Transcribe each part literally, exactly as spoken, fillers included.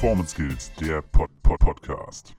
Performance Skills, der Pod -Pod Podcast.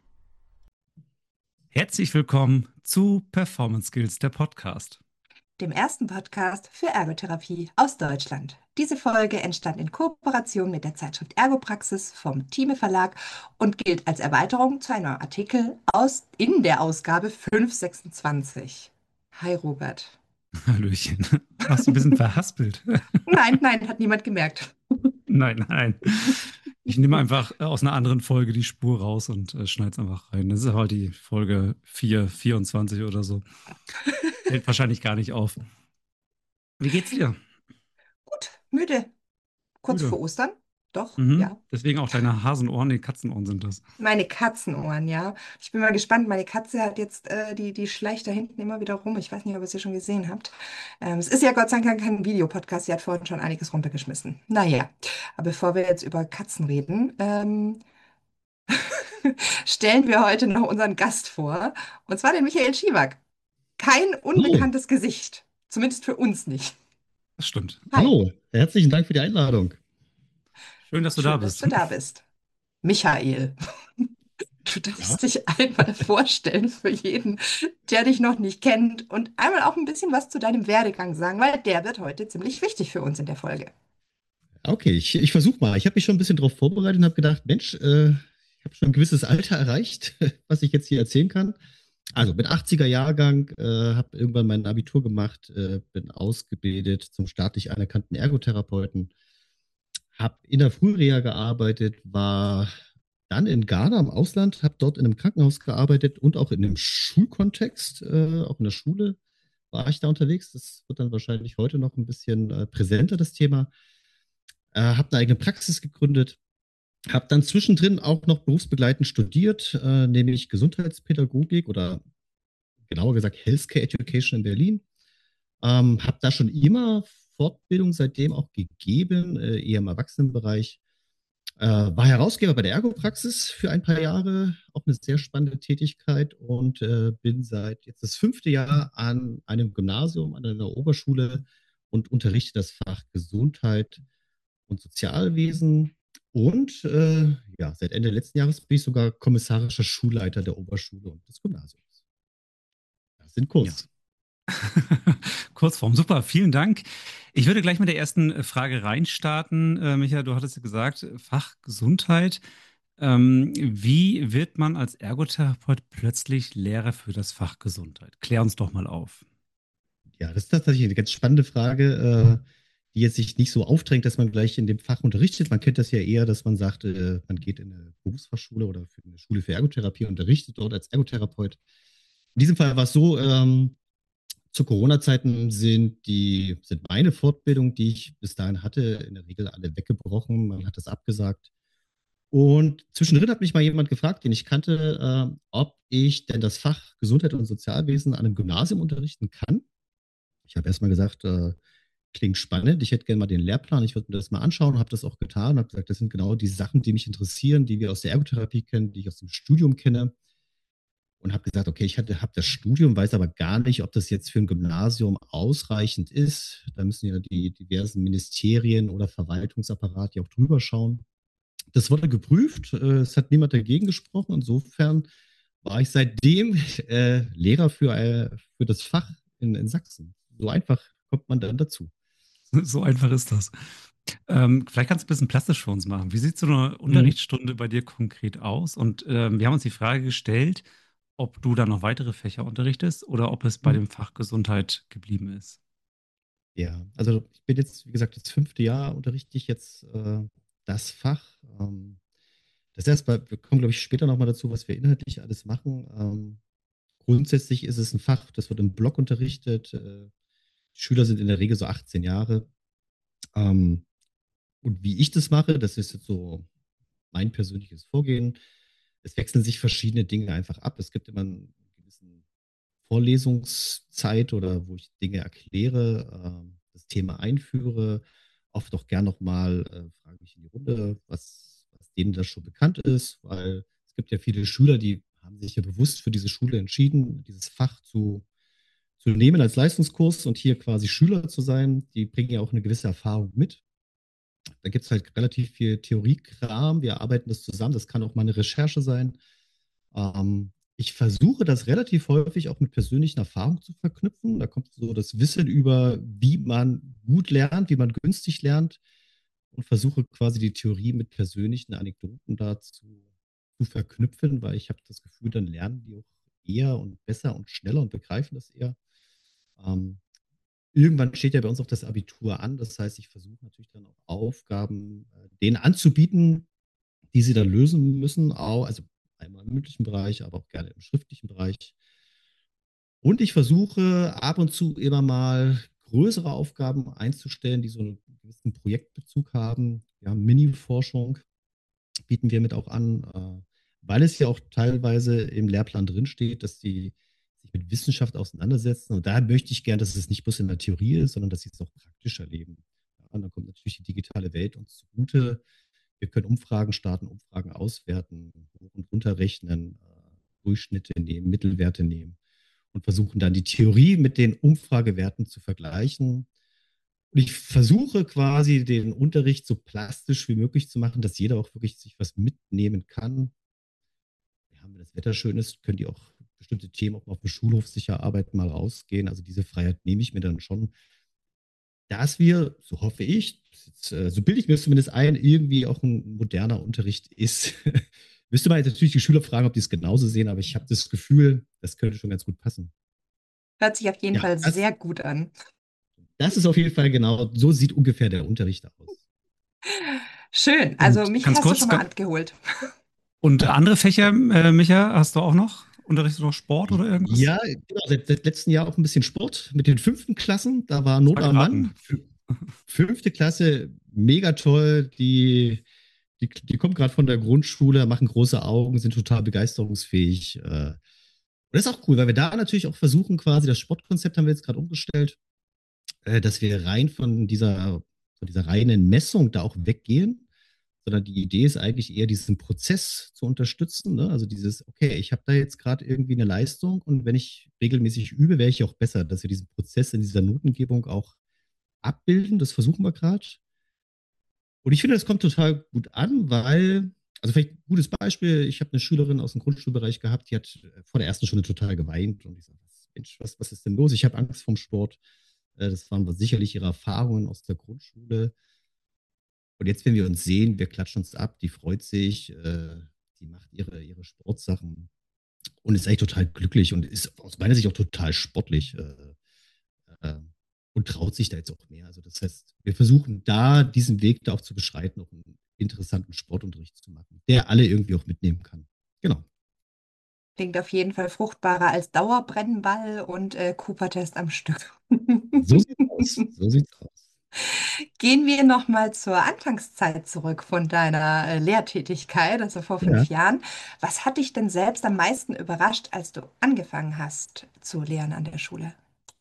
Herzlich willkommen zu Performance Skills, der Podcast. Dem ersten Podcast für Ergotherapie aus Deutschland. Diese Folge entstand in Kooperation mit der Zeitschrift Ergopraxis vom Thieme Verlag und gilt als Erweiterung zu einem Artikel aus, in der Ausgabe fünf sechsundzwanzig. Hi Robert. Hallöchen. Warst du ein bisschen verhaspelt? Nein, nein, hat niemand gemerkt. Nein, nein. Ich nehme einfach aus einer anderen Folge die Spur raus und äh, schneide es einfach rein. Das ist halt die Folge vier vierundzwanzig oder so. Fällt wahrscheinlich gar nicht auf. Wie geht's dir? Gut, müde. Kurz Müde. vor Ostern. Doch, Mhm. ja. Deswegen auch deine Hasenohren, nee, Katzenohren sind das. Meine Katzenohren, ja. Ich bin mal gespannt. Meine Katze hat jetzt, äh, die, die schleicht da hinten immer wieder rum. Ich weiß nicht, ob ihr es ja schon gesehen habt. Ähm, es ist ja Gott sei Dank kein Videopodcast. Sie hat vorhin schon einiges runtergeschmissen. Naja, aber bevor wir jetzt über Katzen reden, ähm, stellen wir heute noch unseren Gast vor. Und zwar den Michael Schiewak. Kein unbekanntes Gesicht. Zumindest für uns nicht. Das stimmt. Hi. Hallo, herzlichen Dank für die Einladung. Schön, dass du Schön, da dass bist. du da bist. Michael. Du darfst Ja. dich einmal vorstellen für jeden, der dich noch nicht kennt und einmal auch ein bisschen was zu deinem Werdegang sagen, weil der wird heute ziemlich wichtig für uns in der Folge. Okay, ich, ich versuche mal. Ich habe mich schon ein bisschen darauf vorbereitet und habe gedacht, Mensch, äh, ich habe schon ein gewisses Alter erreicht, was ich jetzt hier erzählen kann. Also bin achtziger Jahrgang, äh, habe irgendwann mein Abitur gemacht, äh, bin ausgebildet zum staatlich anerkannten Ergotherapeuten, habe in der Frühreha gearbeitet, war dann in Ghana im Ausland, habe dort in einem Krankenhaus gearbeitet und auch in einem Schulkontext, äh, auch in der Schule war ich da unterwegs. Das wird dann wahrscheinlich heute noch ein bisschen äh, präsenter, das Thema. Äh, habe eine eigene Praxis gegründet, habe dann zwischendrin auch noch berufsbegleitend studiert, äh, nämlich Gesundheitspädagogik oder genauer gesagt Healthcare Education in Berlin. Ähm, habe da schon immer Fortbildung seitdem auch gegeben, äh, eher im Erwachsenenbereich. Äh, war Herausgeber bei der Ergopraxis für ein paar Jahre, auch eine sehr spannende Tätigkeit und äh, bin seit jetzt das fünfte Jahr an einem Gymnasium, an einer Oberschule und unterrichte das Fach Gesundheit und Sozialwesen. Und äh, ja, seit Ende letzten Jahres bin ich sogar kommissarischer Schulleiter der Oberschule und des Gymnasiums. Das sind kurz. Ja. Kurzform, super, vielen Dank. Ich würde gleich mit der ersten Frage reinstarten. Äh, Michael, du hattest ja gesagt, Fach Gesundheit. Ähm, wie wird man als Ergotherapeut plötzlich Lehrer für das Fach Gesundheit? Klär uns doch mal auf. Ja, das ist tatsächlich eine ganz spannende Frage, äh, die jetzt sich nicht so aufdrängt, dass man gleich in dem Fach unterrichtet. Man kennt das ja eher, dass man sagt, äh, man geht in eine Berufsfachschule oder für eine Schule für Ergotherapie und unterrichtet dort als Ergotherapeut. In diesem Fall war es so, ähm, zu Corona-Zeiten sind die, sind meine Fortbildungen, die ich bis dahin hatte, in der Regel alle weggebrochen. Man hat das abgesagt. Und zwischendrin hat mich mal jemand gefragt, den ich kannte, äh, ob ich denn das Fach Gesundheit und Sozialwesen an einem Gymnasium unterrichten kann. Ich habe erstmal gesagt, äh, klingt spannend, ich hätte gerne mal den Lehrplan, ich würde mir das mal anschauen, habe das auch getan, habe gesagt, das sind genau die Sachen, die mich interessieren, die wir aus der Ergotherapie kennen, die ich aus dem Studium kenne. Und habe gesagt, okay, ich habe das Studium, weiß aber gar nicht, ob das jetzt für ein Gymnasium ausreichend ist. Da müssen ja die diversen Ministerien oder Verwaltungsapparat ja auch drüber schauen. Das wurde geprüft, äh, es hat niemand dagegen gesprochen. Insofern war ich seitdem äh, Lehrer für, äh, für das Fach in, in Sachsen. So einfach kommt man dann dazu. So einfach ist das. Ähm, vielleicht kannst du ein bisschen plastisch für uns machen. Wie sieht so eine Unterrichtsstunde bei dir konkret aus? Und ähm, wir haben uns die Frage gestellt, ob du da noch weitere Fächer unterrichtest oder ob es bei dem Fach Gesundheit geblieben ist. Ja, also ich bin jetzt, wie gesagt, das fünfte Jahr unterrichte ich jetzt äh, das Fach. Ähm, das erst mal, wir kommen, glaube ich, später nochmal dazu, was wir inhaltlich alles machen. Ähm, grundsätzlich ist es ein Fach, das wird im Block unterrichtet. Äh, Schüler sind in der Regel so achtzehn Jahre. Ähm, und wie ich das mache, das ist jetzt so mein persönliches Vorgehen. Es wechseln sich verschiedene Dinge einfach ab. Es gibt immer einen gewissen Vorlesungszeit oder wo ich Dinge erkläre, äh, das Thema einführe, oft auch gern nochmal äh, frage ich in die Runde, was, was denen das schon bekannt ist, weil es gibt ja viele Schüler, die haben sich ja bewusst für diese Schule entschieden, dieses Fach zu, zu nehmen als Leistungskurs und hier quasi Schüler zu sein. Die bringen ja auch eine gewisse Erfahrung mit. Da gibt es halt relativ viel Theoriekram. Wir arbeiten das zusammen. Das kann auch mal eine Recherche sein. Ähm, ich versuche das relativ häufig auch mit persönlichen Erfahrungen zu verknüpfen. Da kommt so das Wissen über, wie man gut lernt, wie man günstig lernt und versuche quasi die Theorie mit persönlichen Anekdoten dazu zu verknüpfen, weil ich habe das Gefühl, dann lernen die auch eher und besser und schneller und begreifen das eher. Ähm, Irgendwann steht ja bei uns auch das Abitur an. Das heißt, ich versuche natürlich dann auch Aufgaben äh, denen anzubieten, die sie dann lösen müssen, auch, also einmal im mündlichen Bereich, aber auch gerne im schriftlichen Bereich. Und ich versuche ab und zu immer mal größere Aufgaben einzustellen, die so einen gewissen Projektbezug haben. Ja, Mini-Forschung bieten wir mit auch an, äh, weil es ja auch teilweise im Lehrplan drinsteht, dass die sich mit Wissenschaft auseinandersetzen. Und da möchte ich gern, dass es nicht bloß in der Theorie ist, sondern dass sie es auch praktisch erleben. Ja, und dann kommt natürlich die digitale Welt uns zugute. Wir können Umfragen starten, Umfragen auswerten, hoch und runter rechnen, äh, Durchschnitte nehmen, Mittelwerte nehmen und versuchen dann die Theorie mit den Umfragewerten zu vergleichen. Und ich versuche quasi den Unterricht so plastisch wie möglich zu machen, dass jeder auch wirklich sich was mitnehmen kann. Ja, wenn das Wetter schön ist, können die auch bestimmte Themen auch mal auf dem Schulhof sicher arbeiten, mal rausgehen. Also diese Freiheit nehme ich mir dann schon, dass wir, so hoffe ich, jetzt, äh, so bilde ich mir das zumindest ein, irgendwie auch ein moderner Unterricht ist. Müsste man jetzt natürlich die Schüler fragen, ob die es genauso sehen, aber ich habe das Gefühl, das könnte schon ganz gut passen. Hört sich auf jeden Ja, Fall das, sehr gut an. das ist auf jeden Fall genau, so sieht ungefähr der Unterricht aus. Schön. Also Und mich ganz hast du kurz, schon mal ga- abgeholt. und andere Fächer, äh, Micha, hast du auch noch? Unterrichtest du noch Sport oder irgendwas? Ja, genau, seit, seit letztem Jahr auch ein bisschen Sport mit den fünften Klassen. Da war Not Wollte am raten. Mann. Fü- Fünfte Klasse, mega toll. Die, die, die kommen gerade von der Grundschule, machen große Augen, sind total begeisterungsfähig. Äh, Und das ist auch cool, weil wir da natürlich auch versuchen, quasi das Sportkonzept haben wir jetzt gerade umgestellt, äh, dass wir rein von dieser, von dieser reinen Messung da auch weggehen, sondern die Idee ist eigentlich eher, diesen Prozess zu unterstützen. Ne? Also dieses, okay, ich habe da jetzt gerade irgendwie eine Leistung und wenn ich regelmäßig übe, wäre ich auch besser, dass wir diesen Prozess in dieser Notengebung auch abbilden. Das versuchen wir gerade. Und ich finde, das kommt total gut an, weil, also vielleicht ein gutes Beispiel, ich habe eine Schülerin aus dem Grundschulbereich gehabt, die hat äh, vor der ersten Stunde total geweint und ich sage, Mensch, was, was ist denn los? Ich habe Angst vom Sport. Äh, Das waren sicherlich ihre Erfahrungen aus der Grundschule. Und jetzt, wenn wir uns sehen, wir klatschen uns ab, die freut sich, äh, die macht ihre, ihre Sportsachen und ist eigentlich total glücklich und ist aus meiner Sicht auch total sportlich. Äh, äh, und traut sich da jetzt auch mehr. Also das heißt, wir versuchen da diesen Weg da auch zu beschreiten, auch einen interessanten Sportunterricht zu machen, der alle irgendwie auch mitnehmen kann. Genau. Klingt auf jeden Fall fruchtbarer als Dauerbrennball und äh, Cooper-Test am Stück. So sieht's aus. So sieht's aus. Gehen wir nochmal zur Anfangszeit zurück von deiner äh, Lehrtätigkeit, also vor Ja. fünf Jahren. Was hat dich denn selbst am meisten überrascht, als du angefangen hast zu lehren an der Schule?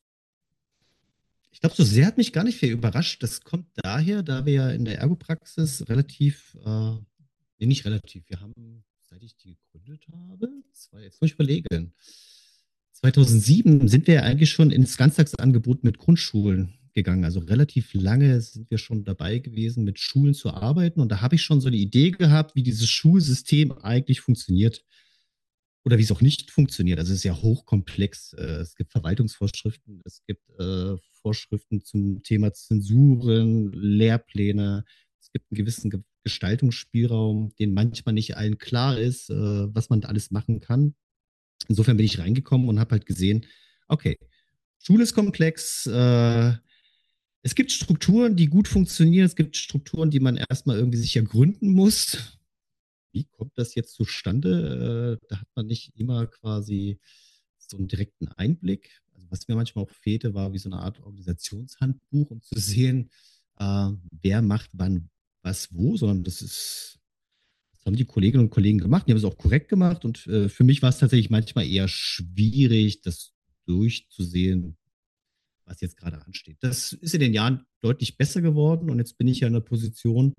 Ich glaube, so sehr hat mich gar nicht viel überrascht. Das kommt daher, da wir ja in der Ergopraxis relativ, äh, nee, nicht relativ, wir haben, seit ich die gegründet habe, zwei, jetzt muss ich überlegen, zweitausendsieben sind wir ja eigentlich schon ins Ganztagsangebot mit Grundschulen gegangen. Also relativ lange sind wir schon dabei gewesen, mit Schulen zu arbeiten. Und da habe ich schon so eine Idee gehabt, wie dieses Schulsystem eigentlich funktioniert oder wie es auch nicht funktioniert. Also es ist ja hochkomplex. Äh, Es gibt Verwaltungsvorschriften, es gibt äh, Vorschriften zum Thema Zensuren, Lehrpläne. Es gibt einen gewissen Ge- Gestaltungsspielraum, den manchmal nicht allen klar ist, äh, was man da alles machen kann. Insofern bin ich reingekommen und habe halt gesehen, okay, Schule ist komplex, äh, es gibt Strukturen, die gut funktionieren, es gibt Strukturen, die man erstmal irgendwie sich ergründen muss. Wie kommt das jetzt zustande? Äh, da hat man nicht immer quasi so einen direkten Einblick. Also was mir manchmal auch fehlte, war wie so eine Art Organisationshandbuch, um zu sehen, äh, wer macht wann was wo, sondern das ist, das haben die Kolleginnen und Kollegen gemacht. Die haben es auch korrekt gemacht. Und äh, für mich war es tatsächlich manchmal eher schwierig, das durchzusehen, was jetzt gerade ansteht. Das ist in den Jahren deutlich besser geworden. Und jetzt bin ich ja in der Position,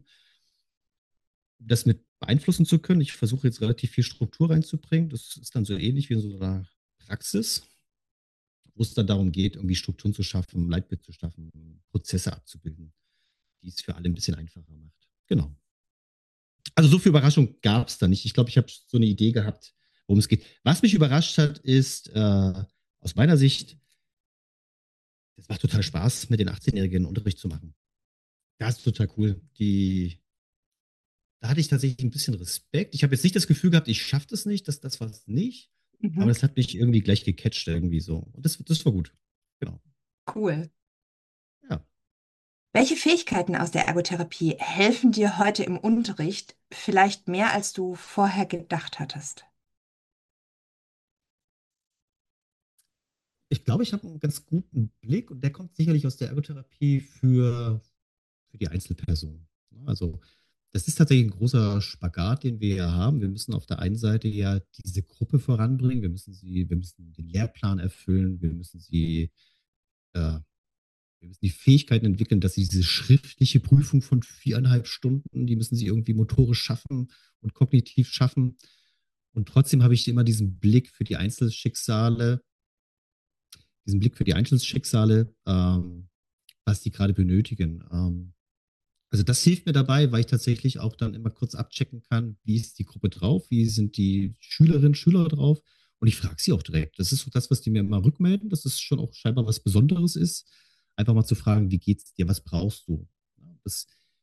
das mit beeinflussen zu können. Ich versuche jetzt relativ viel Struktur reinzubringen. Das ist dann so ähnlich wie in so einer Praxis, wo es dann darum geht, irgendwie Strukturen zu schaffen, Leitbild zu schaffen, Prozesse abzubilden. die es für alle ein bisschen einfacher macht. Genau. Also so viel Überraschung gab es da nicht. Ich glaube, ich habe so eine Idee gehabt, worum es geht. Was mich überrascht hat, ist äh, aus meiner Sicht, es macht total Spaß, mit den achtzehn-Jährigen Unterricht zu machen. Das ist total cool. Die, da hatte ich tatsächlich ein bisschen Respekt. Ich habe jetzt nicht das Gefühl gehabt, ich schaffe das nicht, das, das war es nicht. Aber Mhm. das hat mich irgendwie gleich gecatcht irgendwie so. Und das, das war gut. Genau. Cool. Ja. Welche Fähigkeiten aus der Ergotherapie helfen dir heute im Unterricht, vielleicht mehr als du vorher gedacht hattest? Ich glaube, ich habe einen ganz guten Blick und der kommt sicherlich aus der Ergotherapie für, für die Einzelperson. Also das ist tatsächlich ein großer Spagat, den wir ja haben. Wir müssen auf der einen Seite ja diese Gruppe voranbringen, wir müssen sie, wir müssen den Lehrplan erfüllen, wir müssen sie, äh, wir müssen die Fähigkeiten entwickeln, dass sie diese schriftliche Prüfung von viereinhalb Stunden, die müssen sie irgendwie motorisch schaffen und kognitiv schaffen. Und trotzdem habe ich immer diesen Blick für die Einzelschicksale, diesen Blick für die Einzelschicksale, ähm, was die gerade benötigen. Ähm, also das hilft mir dabei, weil ich tatsächlich auch dann immer kurz abchecken kann, wie ist die Gruppe drauf, wie sind die Schülerinnen, Schüler drauf. Und ich frage sie auch direkt. Das ist so das, was die mir immer rückmelden, dass es schon auch scheinbar was Besonderes ist. Einfach mal zu fragen, wie geht's dir, was brauchst du? Das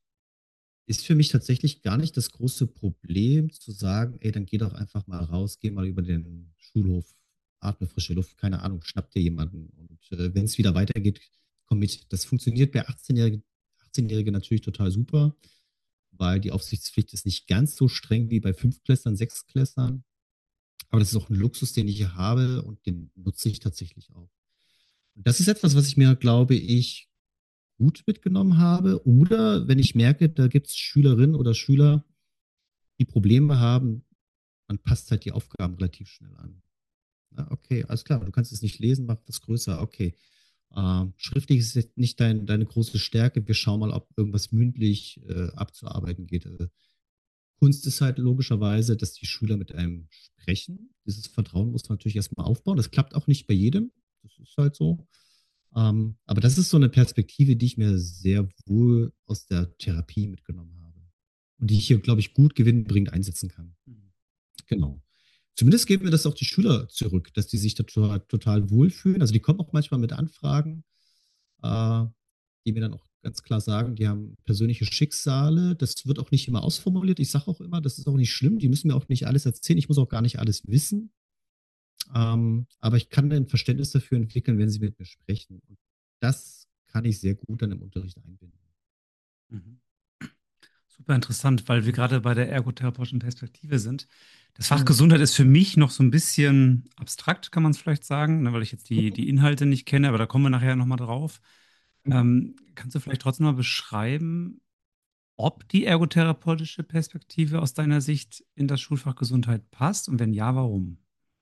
ist für mich tatsächlich gar nicht das große Problem, zu sagen, ey, dann geh doch einfach mal raus, geh mal über den Schulhof, atme frische Luft, keine Ahnung, schnapp dir jemanden. Und äh, wenn es wieder weitergeht, komm mit. Das funktioniert bei achtzehn-Jährigen, achtzehn-Jährigen natürlich total super, weil die Aufsichtspflicht ist nicht ganz so streng wie bei Fünftklässlern, Sechstklässlern. Aber das ist auch ein Luxus, den ich hier habe und den nutze ich tatsächlich auch. Und das ist etwas, was ich mir, glaube ich, gut mitgenommen habe. Oder wenn ich merke, da gibt es Schülerinnen oder Schüler, die Probleme haben, man passt halt die Aufgaben relativ schnell an. Ja, okay, alles klar, du kannst es nicht lesen, mach das größer. Okay. Ähm, schriftlich ist jetzt nicht dein, deine große Stärke. Wir schauen mal, ob irgendwas mündlich äh, abzuarbeiten geht. Also, Kunst ist halt logischerweise, dass die Schüler mit einem sprechen. Dieses Vertrauen muss man natürlich erstmal aufbauen. Das klappt auch nicht bei jedem. Das ist halt so. Ähm, aber das ist so eine Perspektive, die ich mir sehr wohl aus der Therapie mitgenommen habe. Und die ich hier, glaube ich, gut gewinnbringend einsetzen kann. Genau. Zumindest geben mir das auch die Schüler zurück, dass die sich da total, total wohlfühlen. Also die kommen auch manchmal mit Anfragen, äh, die mir dann auch ganz klar sagen, die haben persönliche Schicksale. Das wird auch nicht immer ausformuliert. Ich sage auch immer, das ist auch nicht schlimm. Die müssen mir auch nicht alles erzählen. Ich muss auch gar nicht alles wissen. Ähm, aber ich kann ein Verständnis dafür entwickeln, wenn sie mit mir sprechen. Und das kann ich sehr gut dann im Unterricht einbinden. Mhm. Super interessant, weil wir gerade bei der ergotherapeutischen Perspektive sind. Das Fach Mhm. Gesundheit ist für mich noch so ein bisschen abstrakt, kann man es vielleicht sagen, ne, weil ich jetzt die, die Inhalte nicht kenne, aber da kommen wir nachher nochmal drauf. Ähm, kannst du vielleicht trotzdem mal beschreiben, ob die ergotherapeutische Perspektive aus deiner Sicht in das Schulfach Gesundheit passt und wenn ja, warum?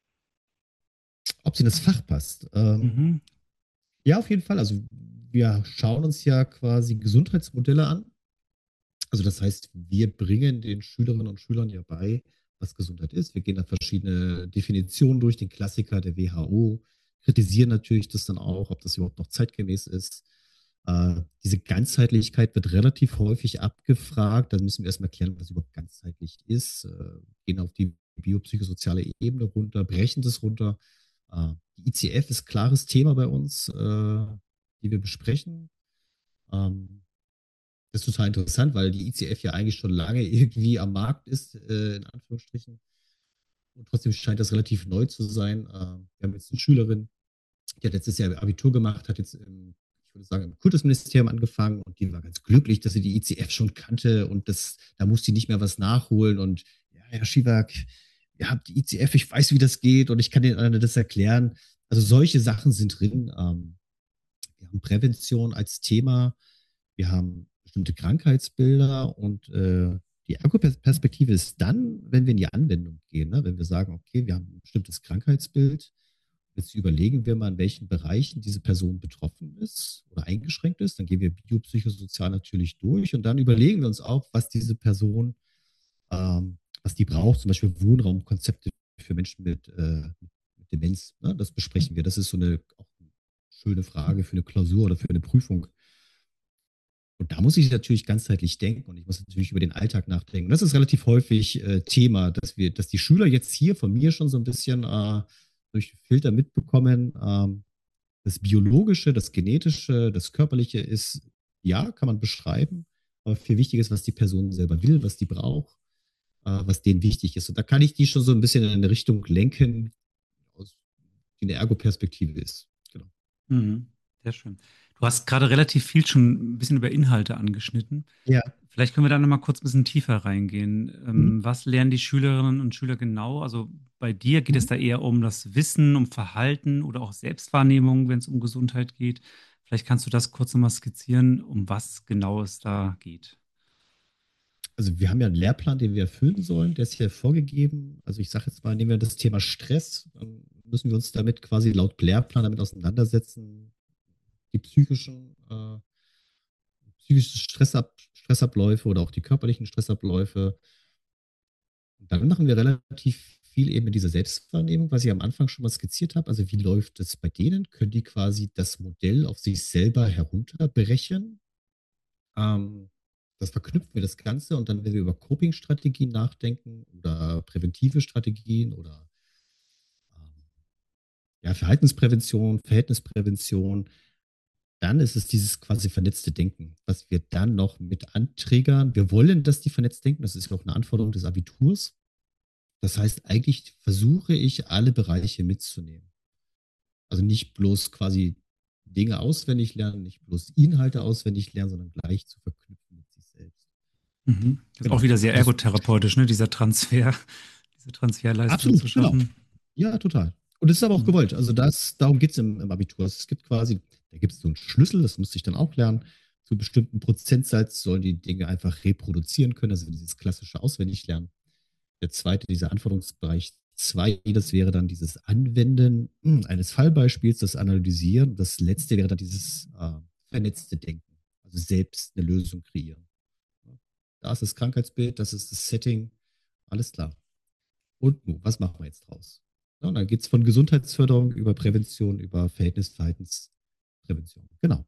Ob sie in das Fach passt. Ähm, Mhm. ja, auf jeden Fall. Also wir schauen uns ja quasi Gesundheitsmodelle an. Also das heißt, wir bringen den Schülerinnen und Schülern ja bei, was Gesundheit ist. Wir gehen da verschiedene Definitionen durch, den Klassiker der W H O, kritisieren natürlich das dann auch, ob das überhaupt noch zeitgemäß ist. Äh, diese Ganzheitlichkeit wird relativ häufig abgefragt. Da müssen wir erstmal klären, was überhaupt ganzheitlich ist. Äh, gehen auf die biopsychosoziale Ebene runter, brechen das runter. Äh, die I C F ist klares Thema bei uns, äh, die wir besprechen. Ähm, Das ist total interessant, weil die I C F ja eigentlich schon lange irgendwie am Markt ist, äh, in Anführungsstrichen. Und trotzdem scheint das relativ neu zu sein. Äh, wir haben jetzt eine Schülerin, die hat letztes Jahr Abitur gemacht, hat jetzt im, ich würde sagen, im Kultusministerium angefangen und die war ganz glücklich, dass sie die I C F schon kannte und das, da muss sie nicht mehr was nachholen. Und ja, Herr Schiewak, ihr habt die I C F, ich weiß, wie das geht und ich kann Ihnen das erklären. Also solche Sachen sind drin. Ähm, wir haben Prävention als Thema. Wir haben bestimmte Krankheitsbilder und äh, die Ergo-Perspektive ist dann, wenn wir in die Anwendung gehen, ne? Wenn wir sagen, okay, wir haben ein bestimmtes Krankheitsbild, jetzt überlegen wir mal, in welchen Bereichen diese Person betroffen ist oder eingeschränkt ist, dann gehen wir biopsychosozial natürlich durch und dann überlegen wir uns auch, was diese Person, ähm, was die braucht, zum Beispiel Wohnraumkonzepte für Menschen mit, äh, mit Demenz, ne? Das besprechen wir. Das ist so eine auch eine schöne Frage für eine Klausur oder für eine Prüfung. Und da muss ich natürlich ganzheitlich denken und ich muss natürlich über den Alltag nachdenken. Und das ist relativ häufig äh, Thema, dass wir, dass die Schüler jetzt hier von mir schon so ein bisschen äh, durch Filter mitbekommen. Ähm, das Biologische, das Genetische, das Körperliche ist, ja, kann man beschreiben. Aber viel wichtiger ist, was die Person selber will, was die braucht, äh, was denen wichtig ist. Und da kann ich die schon so ein bisschen in eine Richtung lenken, aus, die eine Ergo-Perspektive ist. Genau. Mhm. Sehr schön. Du hast gerade relativ viel schon ein bisschen über Inhalte angeschnitten. Ja. Vielleicht können wir da noch mal kurz ein bisschen tiefer reingehen. Mhm. Ähm, was lernen die Schülerinnen und Schüler genau? Also bei dir geht es Mhm. da eher um das Wissen, um Verhalten oder auch Selbstwahrnehmung, wenn es um Gesundheit geht. Vielleicht kannst du das kurz noch mal skizzieren, um was genau es da geht. Also wir haben ja einen Lehrplan, den wir erfüllen sollen, der ist hier vorgegeben. Also ich sage jetzt mal, nehmen wir das Thema Stress, dann müssen wir uns damit quasi laut Lehrplan damit auseinandersetzen, die psychischen, äh, psychischen Stressab Stressabläufe oder auch die körperlichen Stressabläufe. Und dann machen wir relativ viel eben in dieser Selbstwahrnehmung, was ich am Anfang schon mal skizziert habe. Also wie läuft es bei denen? Können die quasi das Modell auf sich selber herunterbrechen? Ähm, Das verknüpfen wir das Ganze und dann, wenn wir über Coping-Strategien nachdenken oder präventive Strategien oder ähm, ja, Verhaltensprävention, Verhältnisprävention, dann ist es dieses quasi vernetzte Denken, was wir dann noch mit antriggern. Wir wollen, dass die vernetzt denken, das ist ja auch eine Anforderung des Abiturs. Das heißt, eigentlich versuche ich, alle Bereiche mitzunehmen. Also nicht bloß quasi Dinge auswendig lernen, nicht bloß Inhalte auswendig lernen, sondern gleich zu verknüpfen mit sich selbst. Mhm. Das ist auch Genau. wieder sehr Das, ergotherapeutisch, ne? Dieser Transfer, diese Transferleistung zu absolut, genau. schaffen. Ja, total. Und es ist aber auch Mhm. gewollt. Also das, darum geht es im, im Abitur. Also es gibt quasi, da gibt es so einen Schlüssel, das musste ich dann auch lernen. Zu bestimmten Prozentsatz sollen die Dinge einfach reproduzieren können, also dieses klassische Auswendiglernen. Der zweite, dieser Anforderungsbereich zwei, das wäre dann dieses Anwenden hm, eines Fallbeispiels, das Analysieren. Das letzte wäre dann dieses äh, vernetzte Denken, also selbst eine Lösung kreieren. Da ist das Krankheitsbild, das ist das Setting, alles klar. Und nun, was machen wir jetzt draus? Ja, und dann geht es von Gesundheitsförderung über Prävention, über Verhältnisverhaltensprävention. Genau.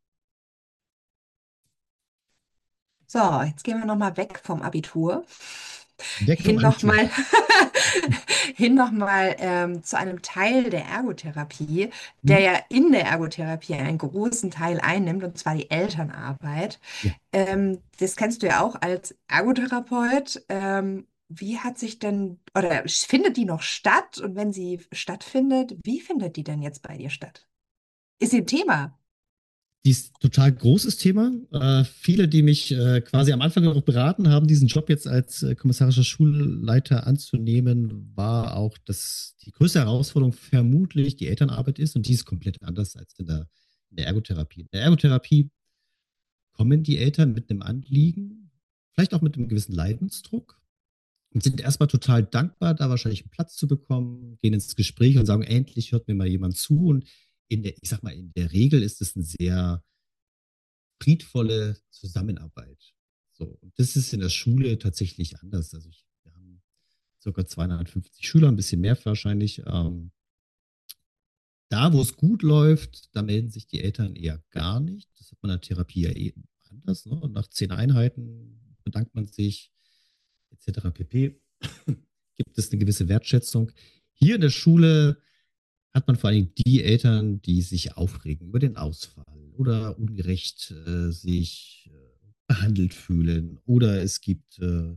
So, jetzt gehen wir nochmal weg vom Abitur. Weg vom Hin Abitur. nochmal hin noch mal, ähm, zu einem Teil der Ergotherapie, der Hm? ja in der Ergotherapie einen großen Teil einnimmt, und zwar die Elternarbeit. Ja. Ähm, das kennst du ja auch als Ergotherapeut. Ähm, wie hat sich denn, oder findet die noch statt? Und wenn sie stattfindet, wie findet die denn jetzt bei dir statt? Ist sie ein Thema? Dies total großes Thema. Äh, viele, die mich äh, quasi am Anfang auch beraten haben, diesen Job jetzt als äh, kommissarischer Schulleiter anzunehmen, war auch, dass die größte Herausforderung vermutlich die Elternarbeit ist und die ist komplett anders als in der, in der Ergotherapie. In der Ergotherapie kommen die Eltern mit einem Anliegen, vielleicht auch mit einem gewissen Leidensdruck und sind erstmal total dankbar, da wahrscheinlich einen Platz zu bekommen, gehen ins Gespräch und sagen, endlich hört mir mal jemand zu. Und in der, ich sag mal, in der Regel ist es ein sehr friedvolle Zusammenarbeit. So, und das ist in der Schule tatsächlich anders. Also ich, wir haben ca. zweihundertfünfzig Schüler, ein bisschen mehr wahrscheinlich. Ähm, da, wo es gut läuft, da melden sich die Eltern eher gar nicht. Das hat man in der Therapie ja eben anders. Ne? Und nach zehn Einheiten bedankt man sich, et cetera pp. Gibt es eine gewisse Wertschätzung. Hier in der Schule hat man vor allem die Eltern, die sich aufregen über den Ausfall oder ungerecht äh, sich äh, behandelt fühlen. Oder es gibt, äh,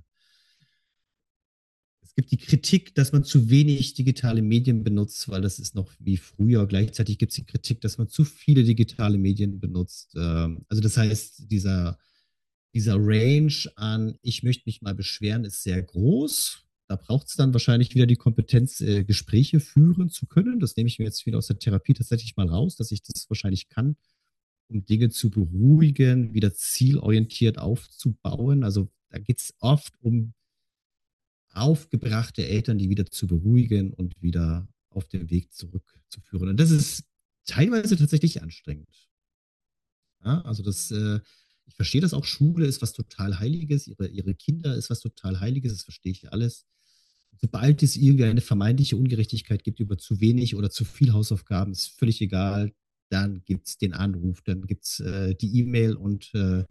es gibt die Kritik, dass man zu wenig digitale Medien benutzt, weil das ist noch wie früher. Gleichzeitig gibt es die Kritik, dass man zu viele digitale Medien benutzt. Ähm, also das heißt, dieser, dieser Range an, ich möchte mich mal beschweren, ist sehr groß. Da braucht es dann wahrscheinlich wieder die Kompetenz, äh, Gespräche führen zu können. Das nehme ich mir jetzt wieder aus der Therapie tatsächlich mal raus, dass ich das wahrscheinlich kann, um Dinge zu beruhigen, wieder zielorientiert aufzubauen. Also da geht es oft um aufgebrachte Eltern, die wieder zu beruhigen und wieder auf den Weg zurückzuführen. Und das ist teilweise tatsächlich anstrengend. Ja, also das, äh, ich verstehe das auch, Schule ist was total Heiliges, ihre, ihre Kinder ist was total Heiliges, das verstehe ich alles. Sobald es irgendwie eine vermeintliche Ungerechtigkeit gibt über zu wenig oder zu viel Hausaufgaben, ist völlig egal. Dann gibt es den Anruf, dann gibt es äh, die E-Mail und äh,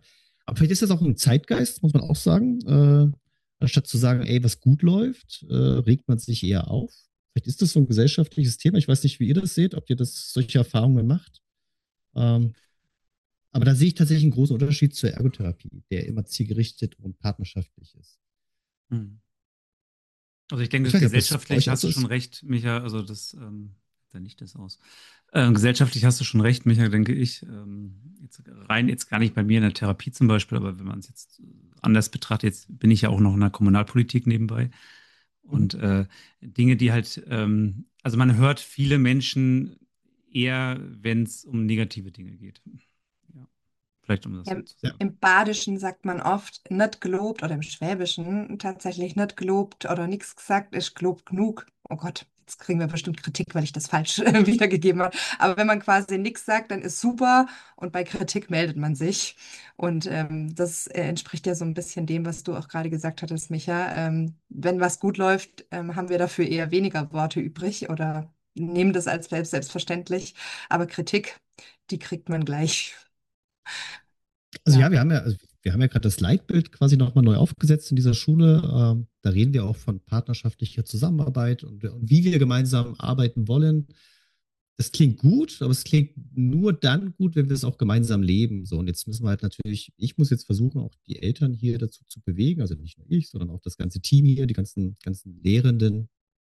Aber vielleicht ist das auch ein Zeitgeist, muss man auch sagen. Äh, anstatt zu sagen, ey, was gut läuft, äh, regt man sich eher auf. Vielleicht ist das so ein gesellschaftliches Thema. Ich weiß nicht, wie ihr das seht, ob ihr das solche Erfahrungen macht. Ähm, aber da sehe ich tatsächlich einen großen Unterschied zur Ergotherapie, der immer zielgerichtet und partnerschaftlich ist. Hm. Also ich Ich denke, weiß nicht, ob das bei gesellschaftlich euch auch hast so du schon ist. recht, Micha, also das, ähm, da nicht das aus. Ähm, gesellschaftlich hast du schon recht, Micha, denke ich. Ähm, jetzt rein jetzt gar nicht bei mir in der Therapie zum Beispiel, aber wenn man es jetzt anders betrachtet, jetzt bin ich ja auch noch in der Kommunalpolitik nebenbei. Mhm. Und äh, Dinge, die halt, ähm, also man hört viele Menschen eher, wenn es um negative Dinge geht. Ja, vielleicht um das Ja, so zu Ja. sagen. im Badischen sagt man oft nicht gelobt oder im Schwäbischen tatsächlich nicht gelobt oder nichts gesagt ist gelobt genug. Oh Gott, jetzt kriegen wir bestimmt Kritik, weil ich das falsch äh, wiedergegeben habe. Aber wenn man quasi nichts sagt, dann ist super und bei Kritik meldet man sich. Und ähm, das äh, entspricht ja so ein bisschen dem, was du auch gerade gesagt hattest, Micha. Ähm, wenn was gut läuft, ähm, haben wir dafür eher weniger Worte übrig oder nehmen das als selbst selbstverständlich. Aber Kritik, die kriegt man gleich. Also Ja. ja, wir haben ja, also wir haben ja gerade das Leitbild quasi nochmal neu aufgesetzt in dieser Schule. Ähm, da reden wir auch von partnerschaftlicher Zusammenarbeit und, und wie wir gemeinsam arbeiten wollen. Das klingt gut, aber es klingt nur dann gut, wenn wir es auch gemeinsam leben. So, und jetzt müssen wir halt natürlich, ich muss jetzt versuchen, auch die Eltern hier dazu zu bewegen, also nicht nur ich, sondern auch das ganze Team hier, die ganzen, ganzen Lehrenden,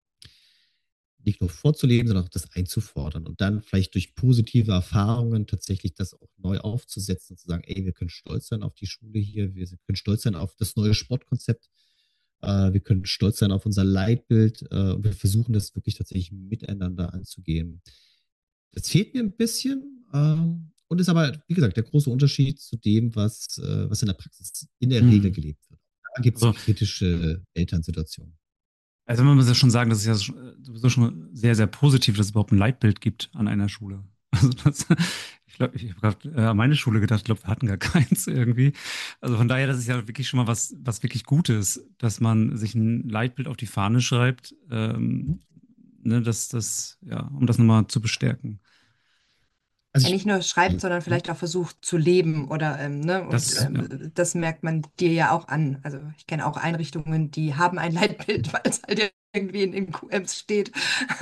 nicht nur vorzuleben, sondern auch das einzufordern und dann vielleicht durch positive Erfahrungen tatsächlich das auch neu aufzusetzen und zu sagen, ey, wir können stolz sein auf die Schule hier, wir können stolz sein auf das neue Sportkonzept, äh, wir können stolz sein auf unser Leitbild äh, und wir versuchen das wirklich tatsächlich miteinander anzugehen. Das fehlt mir ein bisschen ähm, und ist aber, wie gesagt, der große Unterschied zu dem, was, äh, was in der Praxis in der Regel Hm. gelebt wird. Da gibt es Also kritische Elternsituationen. Also man muss ja schon sagen, das ist ja sowieso schon sehr, sehr positiv, dass es überhaupt ein Leitbild gibt an einer Schule. Also das, ich glaube, ich habe gerade äh, an meine Schule gedacht, ich glaube, wir hatten gar keins irgendwie. Also von daher, das ist ja wirklich schon mal was, was wirklich Gutes, dass man sich ein Leitbild auf die Fahne schreibt, ähm, ne, dass das, ja, um das nochmal zu bestärken. Also Ja, ich, nicht nur schreibt, sondern vielleicht auch versucht zu leben oder, ähm, ne, und Das, ja. ähm, das merkt man dir ja auch an. Also ich kenne auch Einrichtungen, die haben ein Leitbild, weil es halt irgendwie in den Q Ms steht.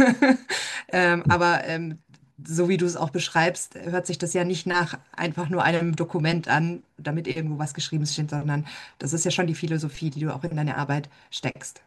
Ähm, aber ähm, so wie du es auch beschreibst, hört sich das ja nicht nach einfach nur einem Dokument an, damit irgendwo was geschrieben steht, sondern das ist ja schon die Philosophie, die du auch in deine Arbeit steckst.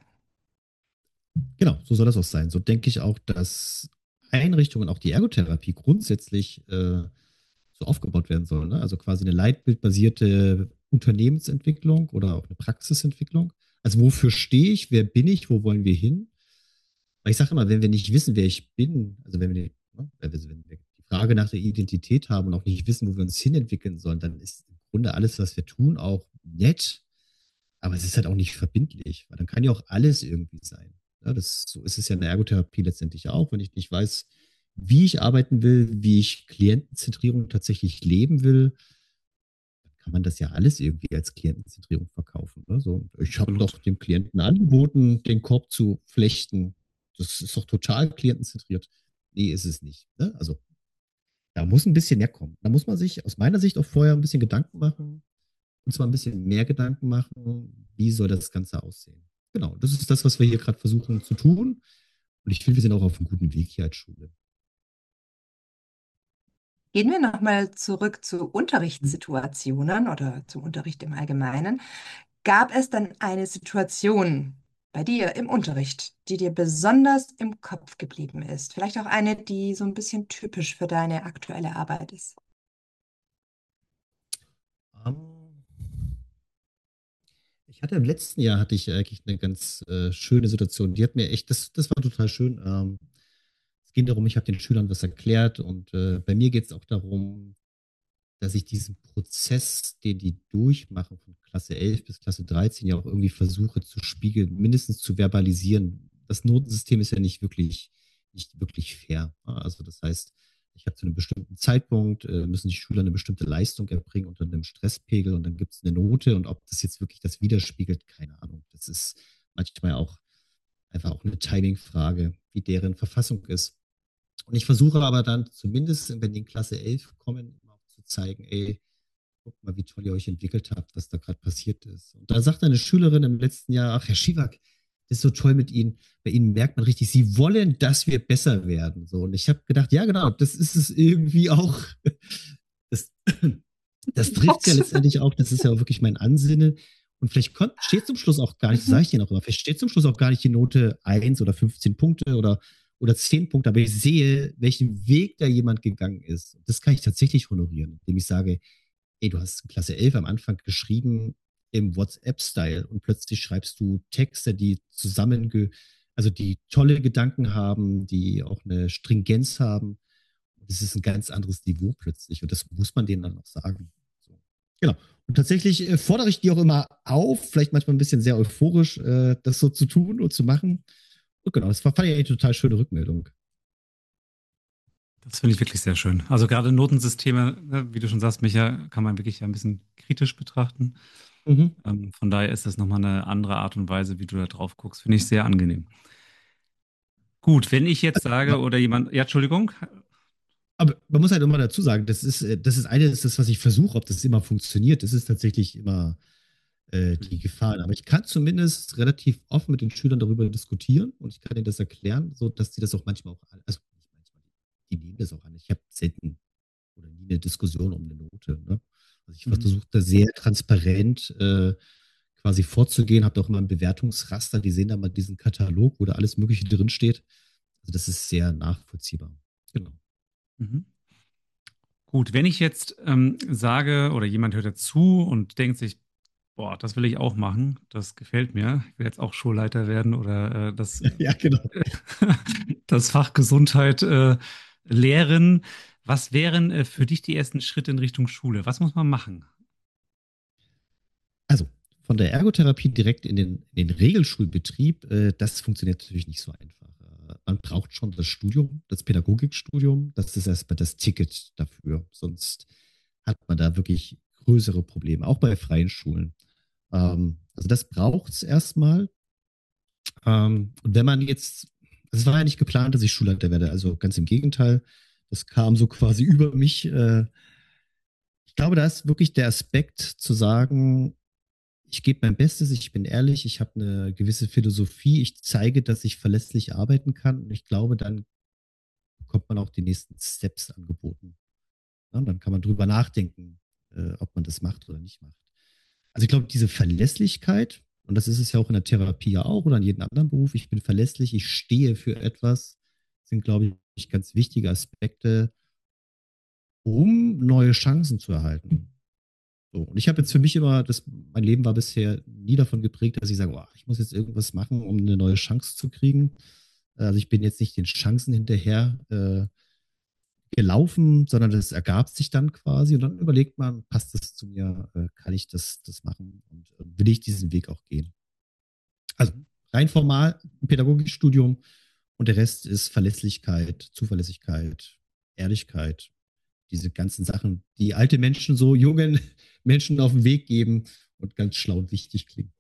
Genau, so soll das auch sein. So denke ich auch, dass Einrichtungen, auch die Ergotherapie grundsätzlich äh, so aufgebaut werden soll. Ne? Also quasi eine leitbildbasierte Unternehmensentwicklung oder auch eine Praxisentwicklung. Also wofür stehe ich, wer bin ich, wo wollen wir hin? Weil ich sage immer, wenn wir nicht wissen, wer ich bin, also wenn wir, ne, wenn wir die Frage nach der Identität haben und auch nicht wissen, wo wir uns hinentwickeln sollen, dann ist im Grunde alles, was wir tun, auch nett, aber es ist halt auch nicht verbindlich, weil dann kann ja auch alles irgendwie sein. Ja, das, so ist es ja in der Ergotherapie letztendlich auch. Wenn ich nicht weiß, wie ich arbeiten will, wie ich Klientenzentrierung tatsächlich leben will, kann man das ja alles irgendwie als Klientenzentrierung verkaufen. Ne? So, ich habe Absolut. doch dem Klienten angeboten, den Korb zu flechten. Das ist doch total klientenzentriert. Nee, ist es nicht. Ne? Also da muss ein bisschen mehr kommen. Da muss man sich aus meiner Sicht auch vorher ein bisschen Gedanken machen, und zwar ein bisschen mehr Gedanken machen, wie soll das Ganze aussehen. Genau, das ist das, was wir hier gerade versuchen zu tun. Und ich finde, wir sind auch auf einem guten Weg hier als Schule. Gehen wir nochmal zurück zu Unterrichtssituationen oder zum Unterricht im Allgemeinen. Gab es dann eine Situation bei dir im Unterricht, die dir besonders im Kopf geblieben ist? Vielleicht auch eine, die so ein bisschen typisch für deine aktuelle Arbeit ist. Um, ich hatte im letzten Jahr hatte ich eigentlich eine ganz äh, schöne Situation. Die hat mir echt, das, das war total schön. Ähm, es ging darum, ich habe den Schülern was erklärt und äh, bei mir geht es auch darum, dass ich diesen Prozess, den die durchmachen, von Klasse elf bis Klasse dreizehn, ja auch irgendwie versuche zu spiegeln, mindestens zu verbalisieren. Das Notensystem ist ja nicht wirklich, nicht wirklich fair. Also das heißt, ich habe zu einem bestimmten Zeitpunkt, äh, müssen die Schüler eine bestimmte Leistung erbringen unter einem Stresspegel und dann gibt es eine Note und ob das jetzt wirklich das widerspiegelt, keine Ahnung. Das ist manchmal auch einfach auch eine Timing-Frage, wie deren Verfassung ist. Und ich versuche aber dann zumindest, wenn die in Klasse elf kommen, immer auch zu zeigen, ey, guck mal, wie toll ihr euch entwickelt habt, was da gerade passiert ist. Und da sagt eine Schülerin im letzten Jahr, ach, Herr Schiewak, das ist so toll mit Ihnen. Bei Ihnen merkt man richtig, Sie wollen, dass wir besser werden. So, und ich habe gedacht, ja, genau, das ist es irgendwie auch. Das, das trifft ja letztendlich auch, das ist ja auch wirklich mein Ansinnen. Und vielleicht kommt, steht zum Schluss auch gar nicht, das sage ich dir noch immer, vielleicht steht zum Schluss auch gar nicht die Note eins oder fünfzehn Punkte oder, oder zehn Punkte, aber ich sehe, welchen Weg da jemand gegangen ist. Das kann ich tatsächlich honorieren, indem ich sage, ey, du hast Klasse elf am Anfang geschrieben im WhatsApp-Style und plötzlich schreibst du Texte, die zusammenge, also die tolle Gedanken haben, die auch eine Stringenz haben. Das ist ein ganz anderes Niveau plötzlich und das muss man denen dann auch sagen. So. Genau. Und tatsächlich äh, fordere ich die auch immer auf, vielleicht manchmal ein bisschen sehr euphorisch, äh, das so zu tun und zu machen. Und genau, das war, fand ich eine total schöne Rückmeldung. Das finde ich wirklich sehr schön. Also gerade Notensysteme, ne, wie du schon sagst, Micha, kann man wirklich ein bisschen kritisch betrachten. Mhm. Ähm, von daher ist das nochmal eine andere Art und Weise, wie du da drauf guckst. Finde ich sehr angenehm. Gut, wenn ich jetzt sage oder jemand, ja, Entschuldigung. Aber man muss halt immer dazu sagen, das ist, äh, das ist eines, das, was ich versuche, ob das immer funktioniert. Das ist tatsächlich immer äh, die Gefahr. Aber ich kann zumindest relativ offen mit den Schülern darüber diskutieren und ich kann ihnen das erklären, so dass sie das auch manchmal auch, also nicht manchmal, die nehmen das auch an. Ich habe selten oder nie eine Diskussion um eine Note. Ne? Also ich Mhm. versuche da sehr transparent äh, quasi vorzugehen, habe auch immer ein Bewertungsraster, die sehen da mal diesen Katalog, wo da alles Mögliche drin steht. Also das ist sehr nachvollziehbar. Genau. Mhm. Gut, wenn ich jetzt ähm, sage oder jemand hört dazu und denkt sich, boah, das will ich auch machen, das gefällt mir, ich will jetzt auch Schulleiter werden oder äh, das, Ja, genau. das Fach Gesundheit äh, lehren. Was wären äh, für dich die ersten Schritte in Richtung Schule? Was muss man machen? Also von der Ergotherapie direkt in den, in den Regelschulbetrieb, äh, das funktioniert natürlich nicht so einfach. Äh, man braucht schon das Studium, das Pädagogikstudium, das ist erstmal das Ticket dafür. Sonst hat man da wirklich größere Probleme, auch bei freien Schulen. Ähm, also das braucht es erstmal. Ähm, und wenn man jetzt, es war ja nicht geplant, dass ich Schulleiter werde, also ganz im Gegenteil, das kam so quasi über mich. Äh, ich glaube, da ist wirklich der Aspekt zu sagen, ich gebe mein Bestes, ich bin ehrlich, ich habe eine gewisse Philosophie, ich zeige, dass ich verlässlich arbeiten kann und ich glaube, dann bekommt man auch die nächsten Steps angeboten. Ja, und dann kann man drüber nachdenken, äh, ob man das macht oder nicht macht. Also ich glaube, diese Verlässlichkeit, und das ist es ja auch in der Therapie ja auch oder in jedem anderen Beruf, ich bin verlässlich, ich stehe für etwas, sind, glaube ich, ganz wichtige Aspekte, um neue Chancen zu erhalten. So, und ich habe jetzt für mich immer, das, mein Leben war bisher nie davon geprägt, dass ich sage, oh, ich muss jetzt irgendwas machen, um eine neue Chance zu kriegen. Also ich bin jetzt nicht den Chancen hinterher äh, gelaufen, sondern das ergab sich dann quasi und dann überlegt man, passt das zu mir, äh, kann ich das, das machen und äh, will ich diesen Weg auch gehen. Also rein formal ein Pädagogikstudium und der Rest ist Verlässlichkeit, Zuverlässigkeit, Ehrlichkeit, diese ganzen Sachen, die alte Menschen so jungen Menschen auf den Weg geben und ganz schlau und wichtig klingen.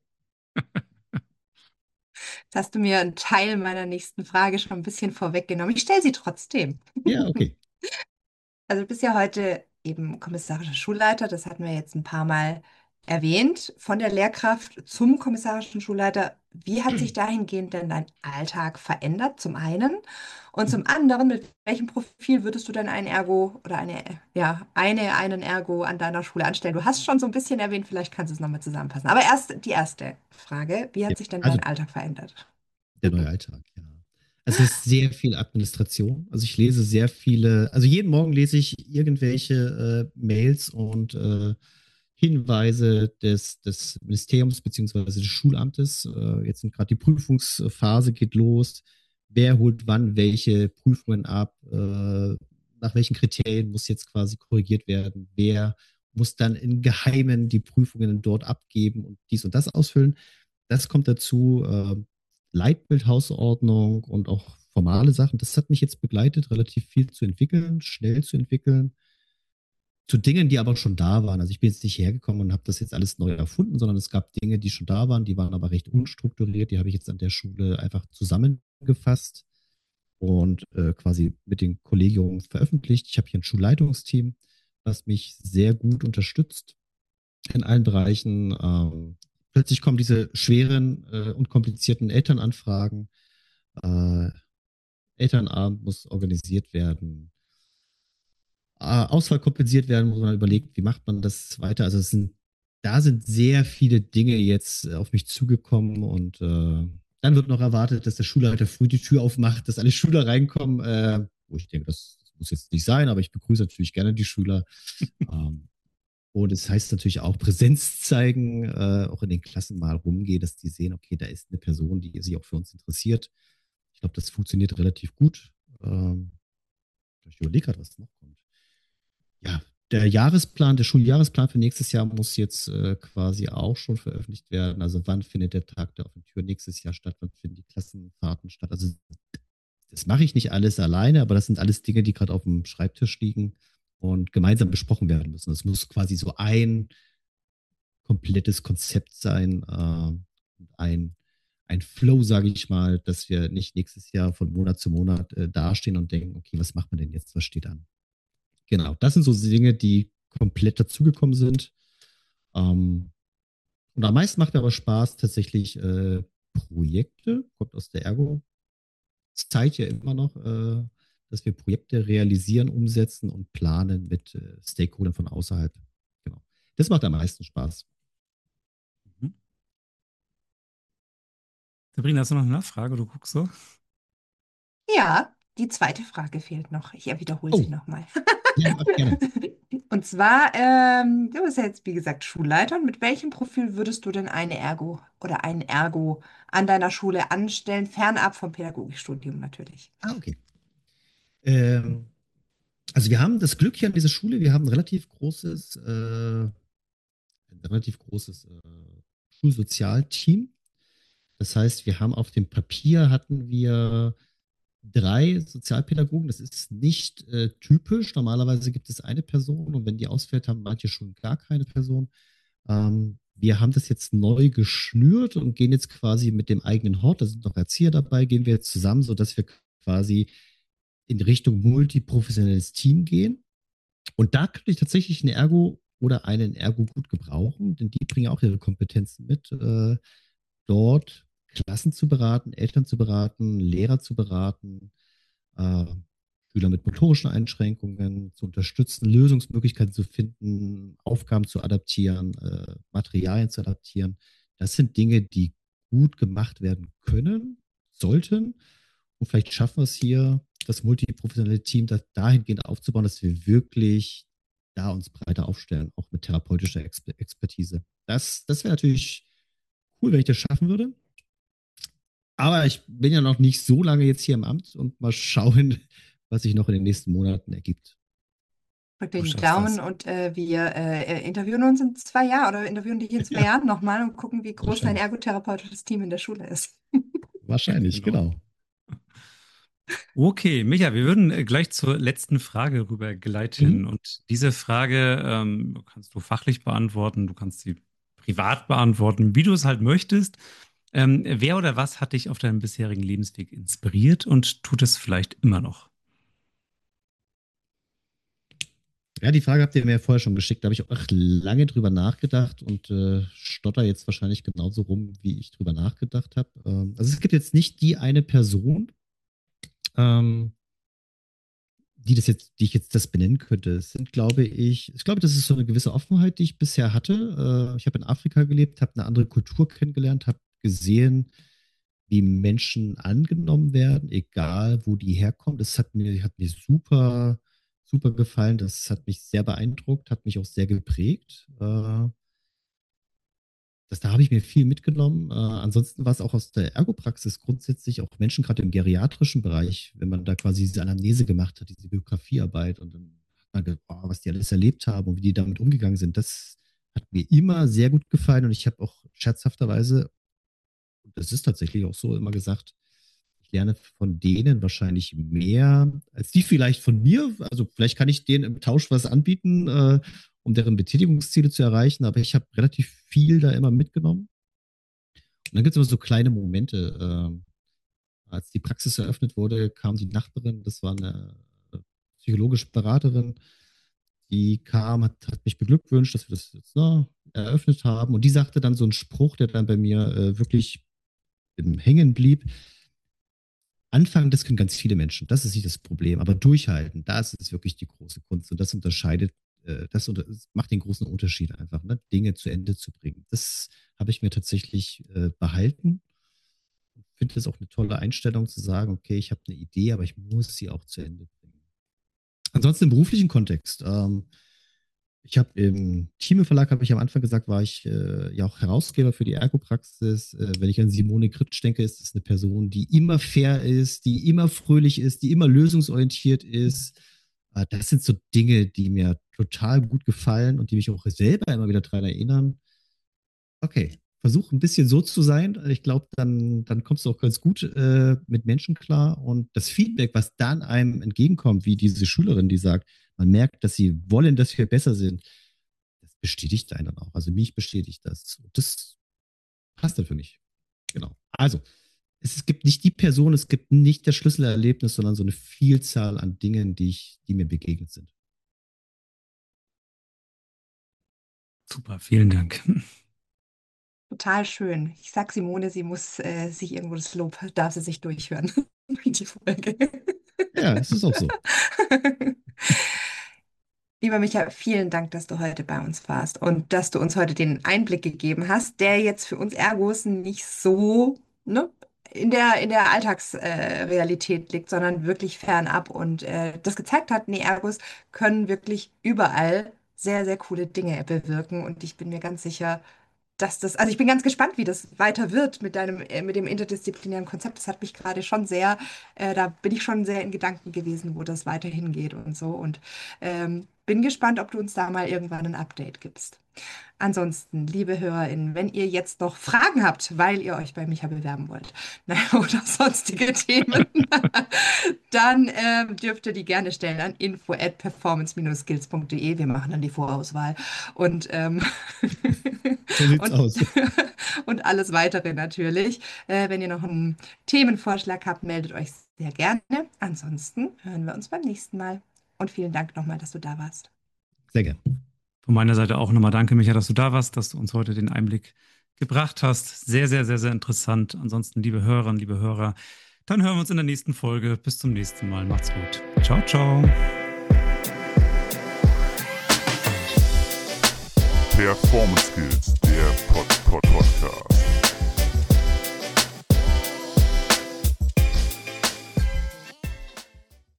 Jetzt hast du mir einen Teil meiner nächsten Frage schon ein bisschen vorweggenommen. Ich stelle sie trotzdem. Ja, okay. Also du bist ja heute eben kommissarischer Schulleiter, das hatten wir jetzt ein paar Mal erwähnt, von der Lehrkraft zum kommissarischen Schulleiter. Wie hat sich dahingehend denn dein Alltag verändert, zum einen? Und zum anderen, mit welchem Profil würdest du denn einen Ergo oder eine, ja, eine, einen Ergo an deiner Schule anstellen? Du hast schon so ein bisschen erwähnt, vielleicht kannst du es nochmal zusammenfassen. Aber erst die erste Frage, wie Ja, hat sich denn also dein Alltag verändert? der neue Alltag, ja. Es ist sehr viel Administration. Also ich lese sehr viele, also jeden Morgen lese ich irgendwelche äh, Mails und äh, Hinweise des, des Ministeriums beziehungsweise des Schulamtes. Äh, jetzt sind gerade die Prüfungsphase geht los. Wer holt wann welche Prüfungen ab? Äh, nach welchen Kriterien muss jetzt quasi korrigiert werden? Wer muss dann in Geheimen die Prüfungen dort abgeben und dies und das ausfüllen? Das kommt dazu. Äh, Leitbildhausordnung und auch formale Sachen. Das hat mich jetzt begleitet, relativ viel zu entwickeln, schnell zu entwickeln. Zu Dingen, die aber schon da waren. Also ich bin jetzt nicht hergekommen und habe das jetzt alles neu erfunden, sondern es gab Dinge, die schon da waren, die waren aber recht unstrukturiert. Die habe ich jetzt an der Schule einfach zusammengefasst und äh, quasi mit dem Kollegium veröffentlicht. Ich habe hier ein Schulleitungsteam, was mich sehr gut unterstützt in allen Bereichen. Ähm, plötzlich kommen diese schweren äh, und komplizierten Elternanfragen. Äh, Elternabend muss organisiert werden. Äh, Ausfall kompensiert werden, wo man überlegt, wie macht man das weiter. Also es sind, da sind sehr viele Dinge jetzt auf mich zugekommen und äh, dann wird noch erwartet, dass der Schulleiter früh die Tür aufmacht, dass alle Schüler reinkommen, äh, wo ich denke, das, das muss jetzt nicht sein, aber ich begrüße natürlich gerne die Schüler. ähm, und es heißt natürlich auch Präsenz zeigen, äh, auch in den Klassen mal rumgehen, dass die sehen, okay, da ist eine Person, die sich auch für uns interessiert. Ich glaube, das funktioniert relativ gut. Ähm, ich überlege gerade, was noch kommt. Ja, der Jahresplan, der Schuljahresplan für nächstes Jahr muss jetzt äh, quasi auch schon veröffentlicht werden. Also wann findet der Tag der offenen Tür nächstes Jahr statt? Wann finden die Klassenfahrten statt? Also das mache ich nicht alles alleine, aber das sind alles Dinge, die gerade auf dem Schreibtisch liegen und gemeinsam besprochen werden müssen. Das muss quasi so ein komplettes Konzept sein, äh, ein, ein Flow, sage ich mal, dass wir nicht nächstes Jahr von Monat zu Monat äh, dastehen und denken, okay, was macht man denn jetzt, was steht an? Genau, das sind so Dinge, die komplett dazugekommen sind. Ähm, und am meisten macht mir aber Spaß tatsächlich äh, Projekte, kommt aus der Ergo-Zeit ja immer noch, äh, dass wir Projekte realisieren, umsetzen und planen mit äh, Stakeholdern von außerhalb. Genau. Das macht am meisten Spaß. Mhm. Sabrina, hast du noch eine Nachfrage? Du guckst so. Ja, die zweite Frage fehlt noch. Ich wiederhole sie Oh, nochmal. ja, gerne. Und zwar, ähm, du bist ja jetzt, wie gesagt, Schulleiter. Und mit welchem Profil würdest du denn eine Ergo oder einen Ergo an deiner Schule anstellen, fernab vom Pädagogikstudium natürlich? Ah, okay. Ähm, also wir haben das Glück hier an dieser Schule, wir haben ein relativ großes, äh, ein relativ großes äh, Schulsozialteam. Das heißt, wir haben auf dem Papier hatten wir drei Sozialpädagogen. Das ist nicht äh, typisch. Normalerweise gibt es eine Person und wenn die ausfällt, haben manche schon gar keine Person. Ähm, wir haben das jetzt neu geschnürt und gehen jetzt quasi mit dem eigenen Hort, da sind noch Erzieher dabei, gehen wir jetzt zusammen, sodass wir quasi in Richtung multiprofessionelles Team gehen. Und da könnte ich tatsächlich eine Ergo oder einen Ergo gut gebrauchen, denn die bringen auch ihre Kompetenzen mit, äh, dort Klassen zu beraten, Eltern zu beraten, Lehrer zu beraten, äh, Schüler mit motorischen Einschränkungen zu unterstützen, Lösungsmöglichkeiten zu finden, Aufgaben zu adaptieren, äh, Materialien zu adaptieren. Das sind Dinge, die gut gemacht werden können, sollten. Und vielleicht schaffen wir es hier, das multiprofessionelle Team da, dahingehend aufzubauen, dass wir wirklich da uns breiter aufstellen, auch mit therapeutischer Exper Expertise. Das, das wäre natürlich cool, wenn ich das schaffen würde. Aber ich bin ja noch nicht so lange jetzt hier im Amt und mal schauen, was sich noch in den nächsten Monaten ergibt. Drück Du dir die schaffst Daumen das. und äh, wir äh, äh, interviewen uns in zwei Jahren oder interviewen dich in zwei Ja, Jahren nochmal und gucken, wie groß dein wahrscheinlich. ergotherapeutisches Team in der Schule ist. Wahrscheinlich, Genau. genau. Okay, Micha, wir würden äh, gleich zur letzten Frage rübergleiten. Mhm. Und diese Frage ähm, kannst du fachlich beantworten, du kannst sie privat beantworten, wie du es halt möchtest. Ähm, wer oder was hat dich auf deinem bisherigen Lebensweg inspiriert und tut es vielleicht immer noch? Ja, die Frage habt ihr mir ja vorher schon geschickt. Da habe ich auch lange drüber nachgedacht und äh, stotter jetzt wahrscheinlich genauso rum, wie ich drüber nachgedacht habe. Ähm, also es gibt jetzt nicht die eine Person, ähm, die das jetzt, die ich jetzt das benennen könnte. Es sind, glaube ich, ich glaube, das ist so eine gewisse Offenheit, die ich bisher hatte. Äh, ich habe in Afrika gelebt, habe eine andere Kultur kennengelernt, habe gesehen, wie Menschen angenommen werden, egal wo die herkommen. Das hat mir, hat mir super, super gefallen. Das hat mich sehr beeindruckt, hat mich auch sehr geprägt. Äh, das, da habe ich mir viel mitgenommen. Äh, ansonsten war es auch aus der Ergopraxis grundsätzlich auch Menschen gerade im geriatrischen Bereich, wenn man da quasi diese Anamnese gemacht hat, diese Biografiearbeit und dann hat man gedacht, oh, was die alles erlebt haben und wie die damit umgegangen sind. Das hat mir immer sehr gut gefallen und ich habe auch scherzhafterweise, und das ist tatsächlich auch so, immer gesagt, ich lerne von denen wahrscheinlich mehr als die vielleicht von mir. Also vielleicht kann ich denen im Tausch was anbieten, äh, um deren Betätigungsziele zu erreichen, aber ich habe relativ viel da immer mitgenommen. Und dann gibt es immer so kleine Momente. Äh, als die Praxis eröffnet wurde, kam die Nachbarin, das war eine psychologische Beraterin, die kam, hat, hat mich beglückwünscht, dass wir das jetzt ne, eröffnet haben. Und die sagte dann so einen Spruch, der dann bei mir äh, wirklich im Hängen blieb. Anfangen, das können ganz viele Menschen. Das ist nicht das Problem. Aber durchhalten, das ist wirklich die große Kunst. Und das unterscheidet, äh, das, unter, das macht den großen Unterschied einfach, ne? Dinge zu Ende zu bringen. Das habe ich mir tatsächlich äh, behalten. Ich finde das auch eine tolle Einstellung zu sagen, okay, ich habe eine Idee, aber ich muss sie auch zu Ende bringen. Ansonsten im beruflichen Kontext. Ähm, ich habe im Thieme Verlag, habe ich am Anfang gesagt, war ich äh, ja auch Herausgeber für die Ergopraxis. Äh, wenn ich an Simone Kritsch denke, ist das eine Person, die immer fair ist, die immer fröhlich ist, die immer lösungsorientiert ist. Äh, das sind so Dinge, die mir total gut gefallen und die mich auch selber immer wieder daran erinnern. Okay, versuch ein bisschen so zu sein. Ich glaube, dann, dann kommst du auch ganz gut äh, mit Menschen klar. Und das Feedback, was dann einem entgegenkommt, wie diese Schülerin, die sagt, man merkt, dass sie wollen, dass wir besser sind, das bestätigt einen dann auch. Also mich bestätigt das. Und das passt dann für mich. Genau. Also, es gibt nicht die Person, es gibt nicht das Schlüsselerlebnis, sondern so eine Vielzahl an Dingen, die, ich, die mir begegnet sind. Super, vielen Dank. Total schön. Ich sag Simone, sie muss äh, sich irgendwo das Lob, darf sie sich durchhören. Die Folge. Ja, es ist auch so. Lieber Micha, vielen Dank, dass du heute bei uns warst und dass du uns heute den Einblick gegeben hast, der jetzt für uns Ergos nicht so ne, in der, in der Alltagsrealität liegt, sondern wirklich fernab und äh, das gezeigt hat, nee, Ergos können wirklich überall sehr, sehr coole Dinge bewirken und ich bin mir ganz sicher, dass das, also ich bin ganz gespannt, wie das weiter wird mit deinem, äh, mit dem interdisziplinären Konzept. Das hat mich gerade schon sehr, äh, da bin ich schon sehr in Gedanken gewesen, wo das weiterhin geht und so. Und ähm, bin gespannt, ob du uns da mal irgendwann ein Update gibst. Ansonsten, liebe HörerInnen, wenn ihr jetzt noch Fragen habt, weil ihr euch bei Micha bewerben wollt oder sonstige Themen, dann äh, dürft ihr die gerne stellen an info at performance dash skills punkt de. Wir machen dann die Vorauswahl und, ähm, So sieht's und, aus. und alles weitere natürlich. Äh, wenn ihr noch einen Themenvorschlag habt, meldet euch sehr gerne. Ansonsten hören wir uns beim nächsten Mal. Und vielen Dank nochmal, dass du da warst. Sehr gerne. Von meiner Seite auch nochmal danke, Micha, dass du da warst, dass du uns heute den Einblick gebracht hast. Sehr, sehr, sehr, sehr interessant. Ansonsten, liebe Hörerinnen, liebe Hörer, dann hören wir uns in der nächsten Folge. Bis zum nächsten Mal. Macht's gut. Ciao, ciao. Performance Skills, der Pod Pod Podcast.